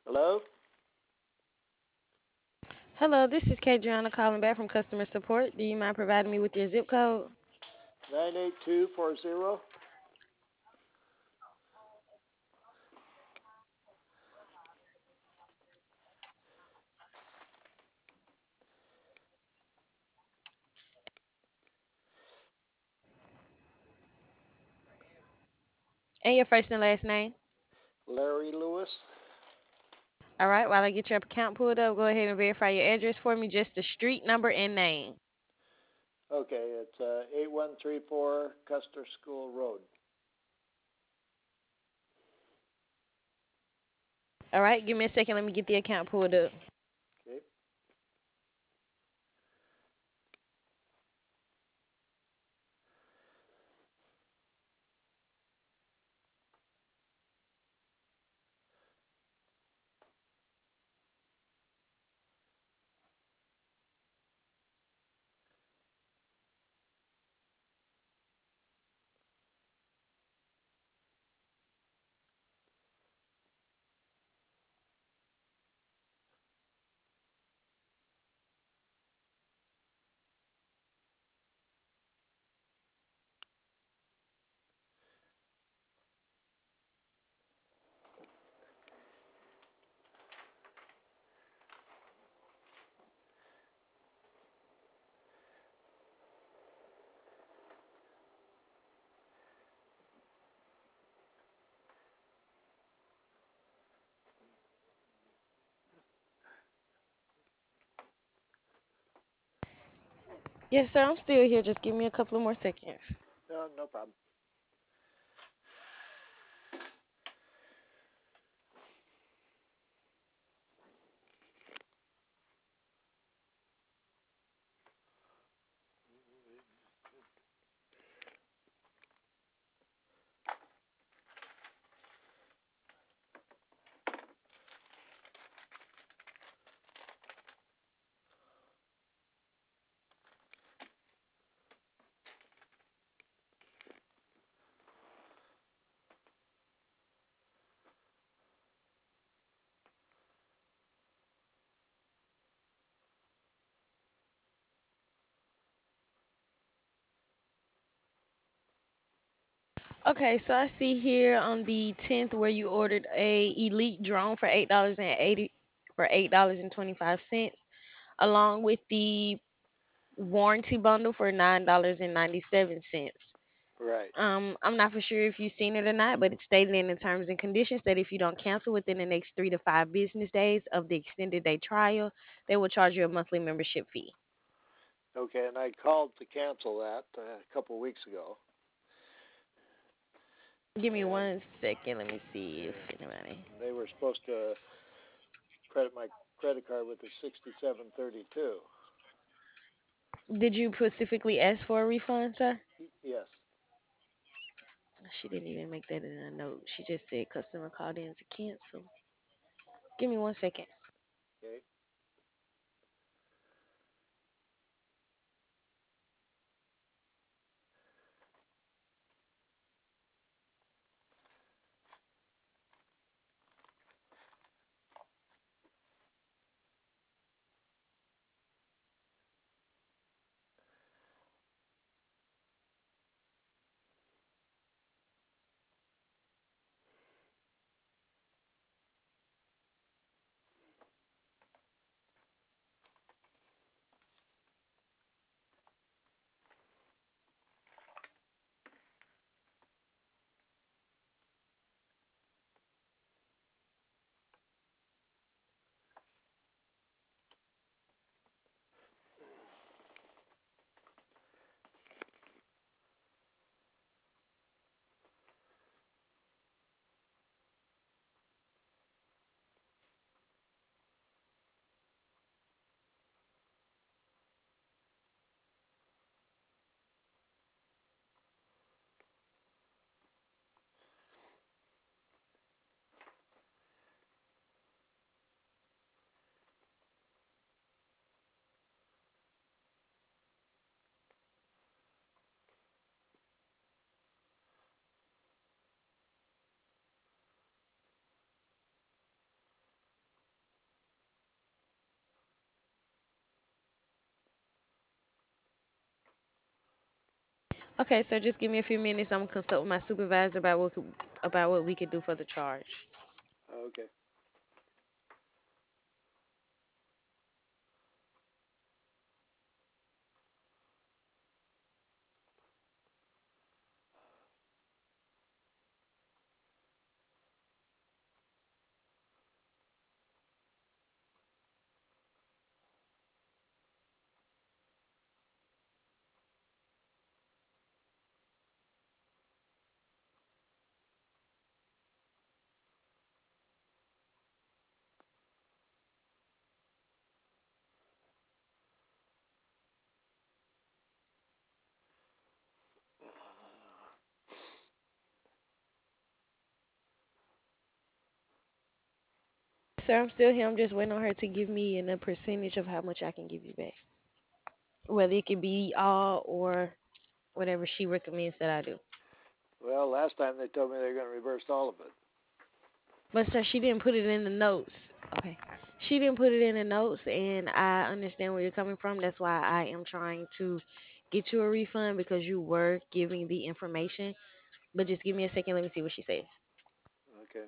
Hello? Hello, this is Kadriana calling back from customer support. Do you mind providing me with your zip code 98240. and your first and last name? Larry Lewis. All right, while I get your account pulled up, go ahead and verify your address for me, just the street number and name. Okay, it's 8134 Custer School Road. All right, give me a second. Let me get the account pulled up. Okay. Yes, sir, I'm still here. Just give me a couple of more seconds. No, no problem. Okay, so I see here on the 10th where you ordered a Elite drone for $8.25, along with the warranty bundle for $9.97. Right. I'm not for sure if you've seen it or not, but it's stated in the terms and conditions that if you don't cancel within the next 3 to 5 business days of the extended day trial, they will charge you a monthly membership fee. Okay, and I called to cancel that a couple weeks ago, Give me and 1 second. Let me see yeah, if anybody. they were supposed to credit my credit card with the 6732. Did you specifically ask for a refund, sir? Yes. She didn't even make that in a note. She just said customer called in to cancel. Give me 1 second. Okay. Okay, so just give me a few minutes. I'm gonna consult with my supervisor about about what we could do for the charge. Okay. Sir, I'm still here. I'm just waiting on her to give me a percentage of how much I can give you back. Whether it could be all or whatever she recommends that I do. Well, last time they told me they were going to reverse all of it. But sir, she didn't put it in the notes. Okay. She didn't put it in the notes, and I understand where you're coming from. That's why I am trying to get you a refund because you were giving the information. But just give me a second. Let me see what she says. Okay.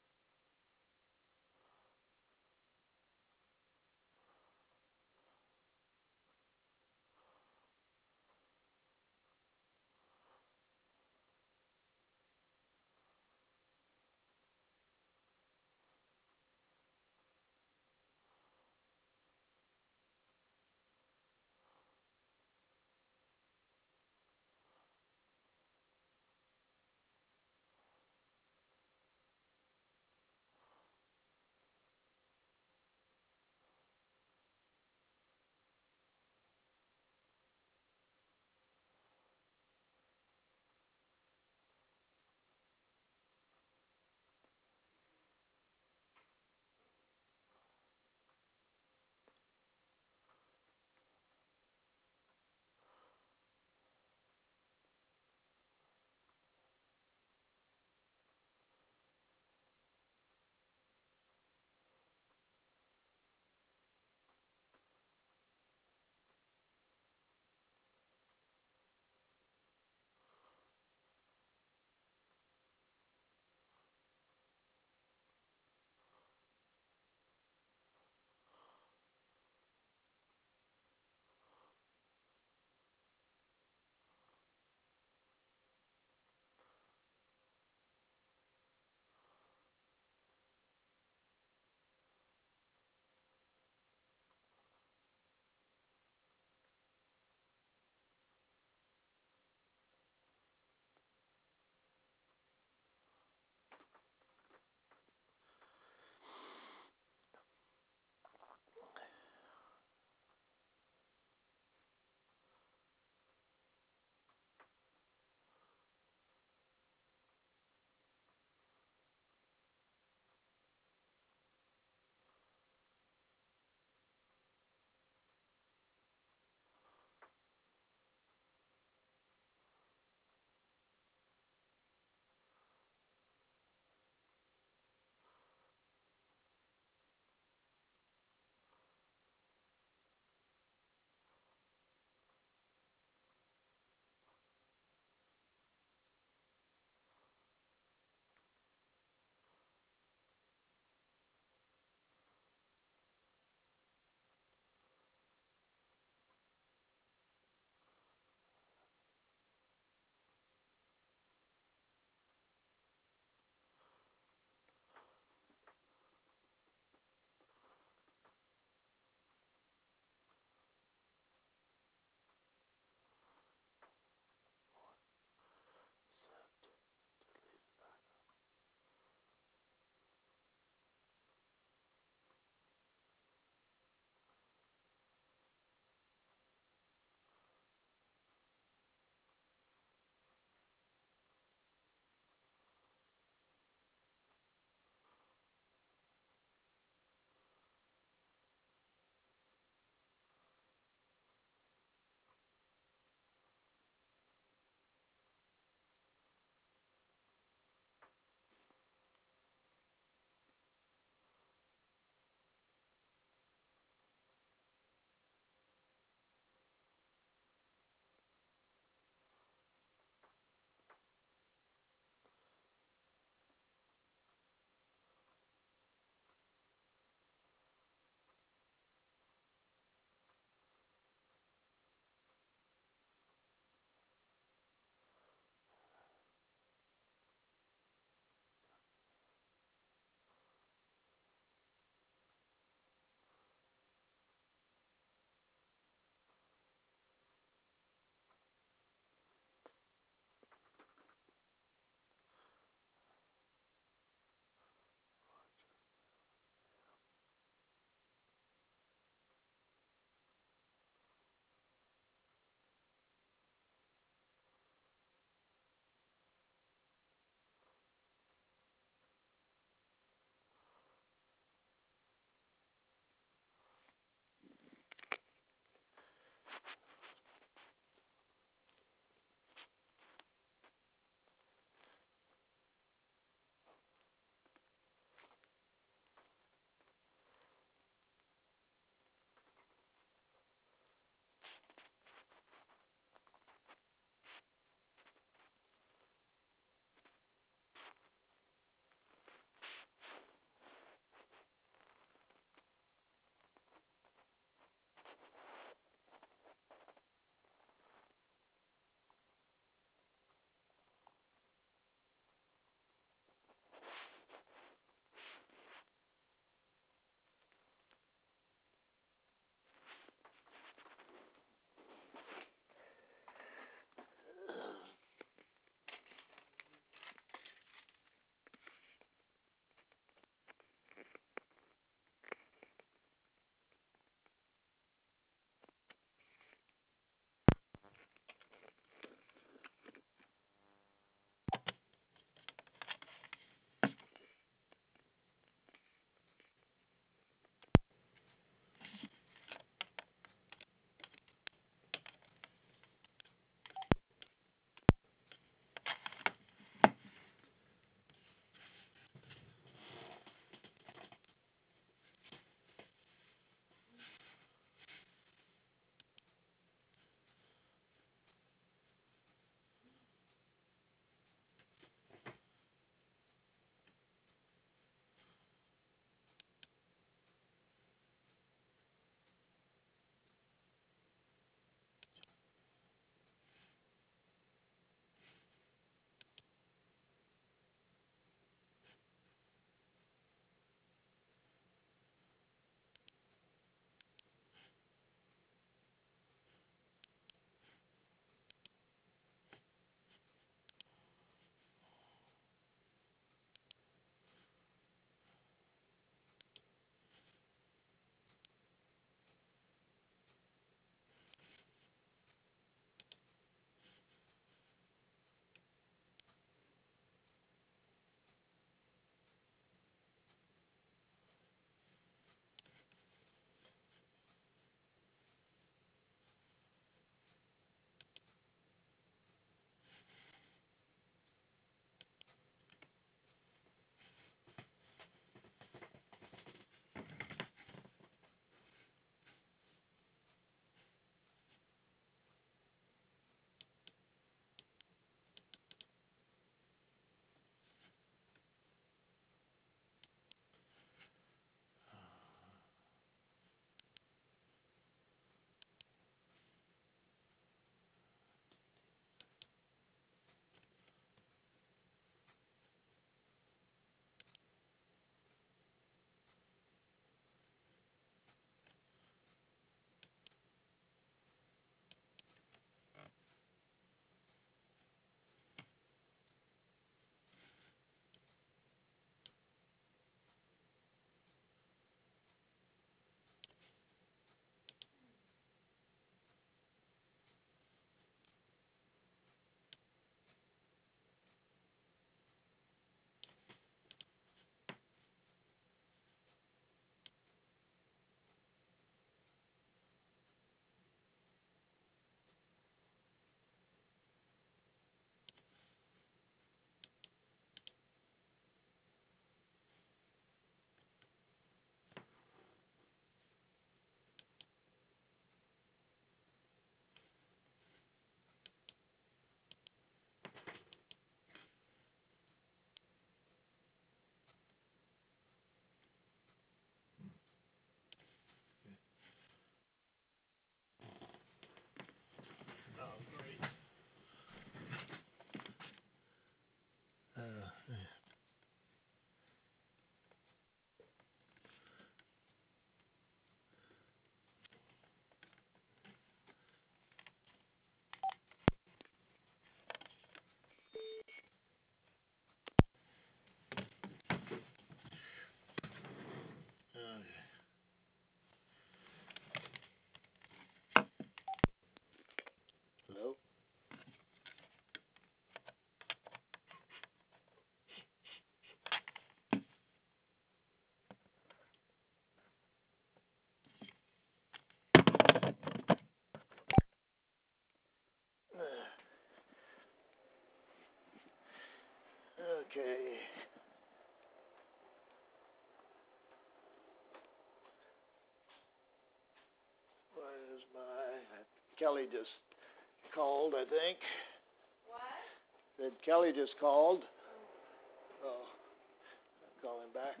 Kelly just called, I think. What? Said Kelly just called. Oh, I'll call him back.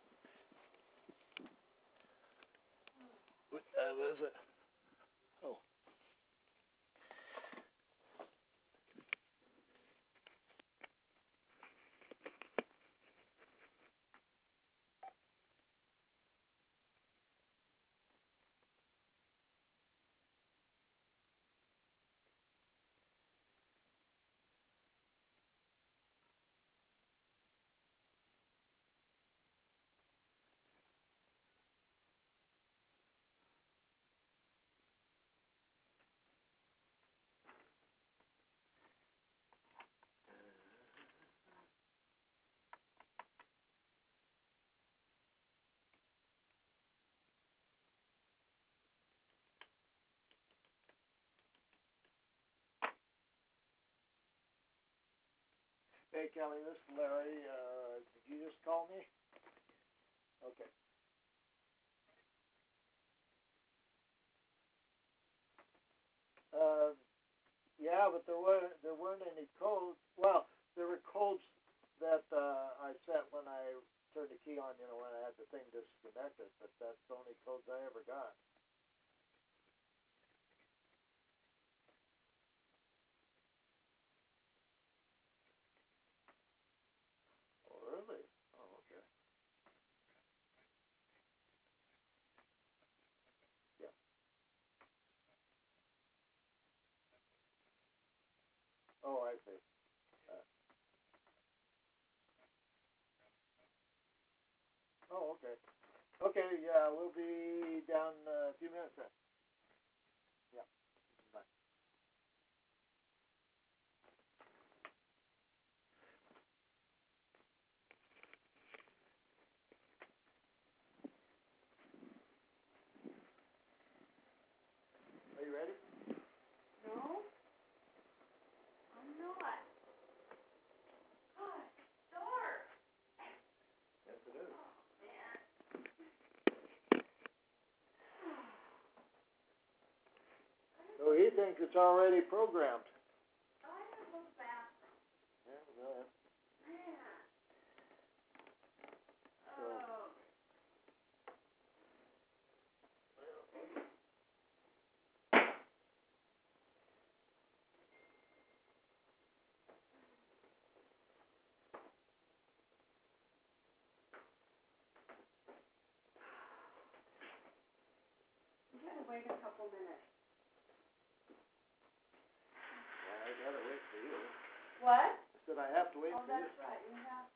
What time is it? Oh. Hey Kelly, this is Larry. Did you just call me? Okay. Yeah, but there weren't any codes. Well, there were codes that I set when I turned the key on. When I had the thing disconnected. But that's the only codes I ever got. Oh, really? Oh, okay. Yeah. Oh, I see. Oh, okay. Okay, yeah, we'll be down a few minutes then. Yeah. Bye. Are you ready? No, I'm not. God, it's dark. Yes, it is. Man. So he thinks it's already programmed. I gotta go to the bathroom. Yeah, well, Man. so. Oh. You gotta wait a couple minutes. Yeah, I gotta wait for you. What? I said I have to wait Oh, for you. that's right. You have